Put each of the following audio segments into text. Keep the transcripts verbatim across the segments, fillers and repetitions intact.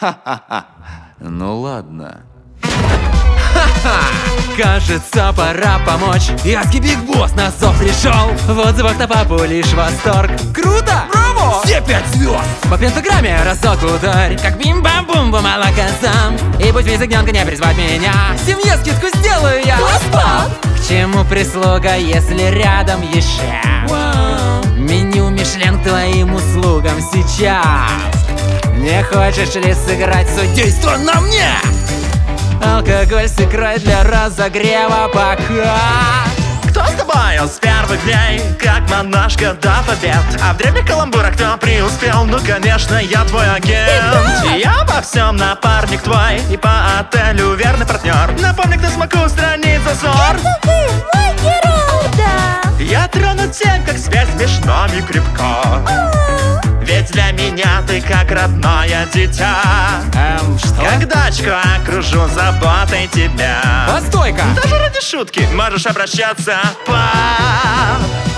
Ха-ха-ха. Ну ладно. Кажется, пора помочь. Яски Биг Босс на зов пришел. В отзывах на папу лишь восторг. Круто! Браво! Все пять звезд! По пентаграмме разок ударь. Как бим-бам-бум-бум алаказам. И пусть без ягненка не призвать меня. Семье скидку сделаю я. Класс! К чему прислуга, если рядом еще? Меню Мишлен к твоим услугам сейчас. Не хочешь ли сыграть судейство на мне? Алкоголь с икрой для разогрева пока. Кто с тобой с первых дней, как монашка до побед? А в древних каламбурах кто преуспел? Ну, конечно, я твой агент. И я во всем напарник твой, и по отелю верный партнер. Напомник на смаку страниц зазор. Это ты, мой герой, да. Я тронут тем, как связь смешно и крепко. Ведь для меня ты как родное дитя. Эм, что? Как дочку окружу заботой тебя. Постой-ка! Даже ради шутки можешь обращаться, пап.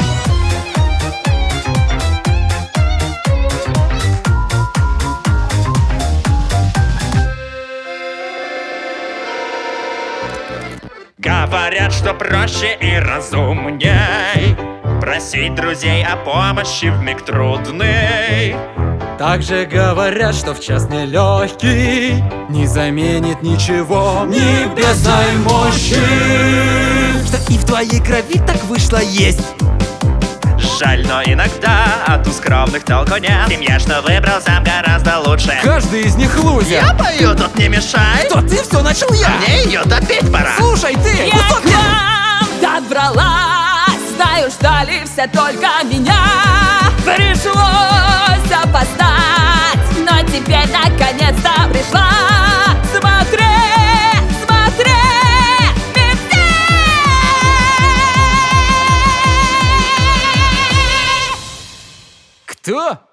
Говорят, что проще и разумней просить друзей о помощи в миг трудный. Также говорят, что в час нелегкий не заменит ничего небесной мощи. Что и в твоей крови так вышло есть. Жаль, но иногда от скромных толку нет. Семья, что выбрал, сам гораздо лучше. Каждый из них лузер. Я пою, тут не мешай. Кто ты? Все начал я. Мне ее допеть пора. Слушай, ты! Я к вам добралась, знаю, ждали все только меня. Пришлось опоздать, но теперь наконец-то пришла. Смотри, смотри, везде. Кто?